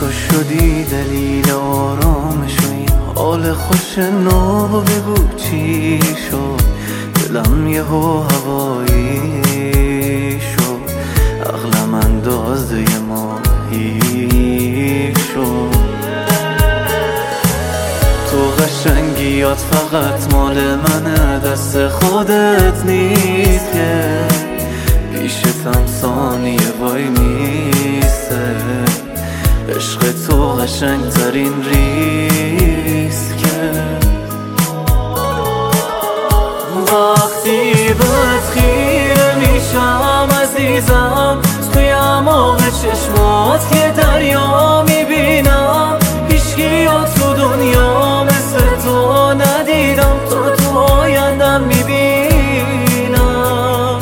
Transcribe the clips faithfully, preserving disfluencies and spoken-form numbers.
تو شدی دلیل آرامش و این حال خوش نو. بگو چی شد دلم یهو هوایی شد، عقلم اندازه ماهی شد. تو قشنگیات فقط مال منه، دست خودت نیست که پیشتم ثانیه وای میسته. عشق تو قشنگ ترین ریسکه. وقتی بهت خیره میشم عزیزم، توی اعماق چشمات یه دریا میبینم. هیچکی تو دنیا مثل تو ندیدم، تو تو آیندم میبینم.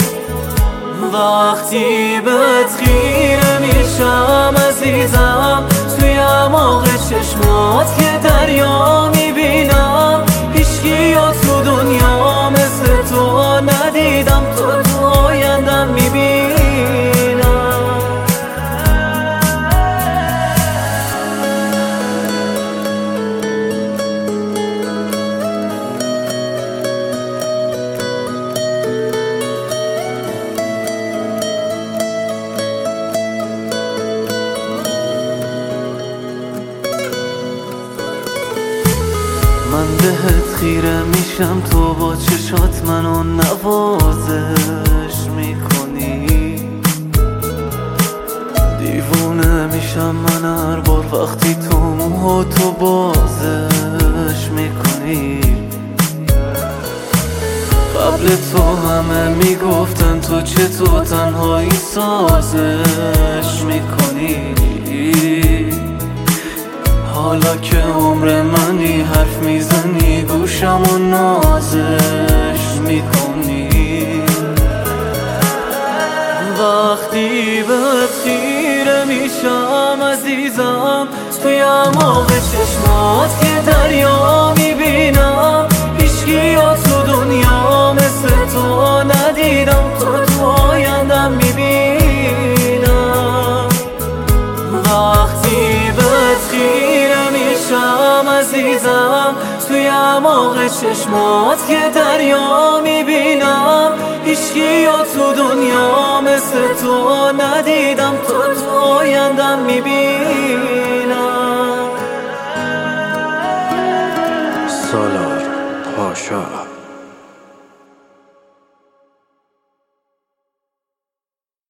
وقتی بهت خیره میشم عزیزم، توی اعماق چشمات یه دریا میبینم. هیچکی تو دنیا مثل تو ندیدم، تو تو آیندم میبینم. من بهت خیره میشم، تو با چشات منو نوازش میکنی. دیوونه میشم من هر بار وقتی تو موهاتو بازش میکنی. قبل تو همه میگفتن تو چطور تنهایی سازش میکنی. حالا که عمر منی حرف میزنی گوشم و نازش میکنی. وقتی بهت خیره میشم عزیزم، توی اعماق چشمات یه دریا میبینم. هیچکی تو دنیا مثل تو ندیدم، تو تو آیندم میبینم. وقتی بهت خیره میشم عزیزم، توی اعماق چشمات یه دریا میبینم. هیچکی تو دنیا مثل تو ندیدم، تو تو آیندم میبینم. سالار پاشا.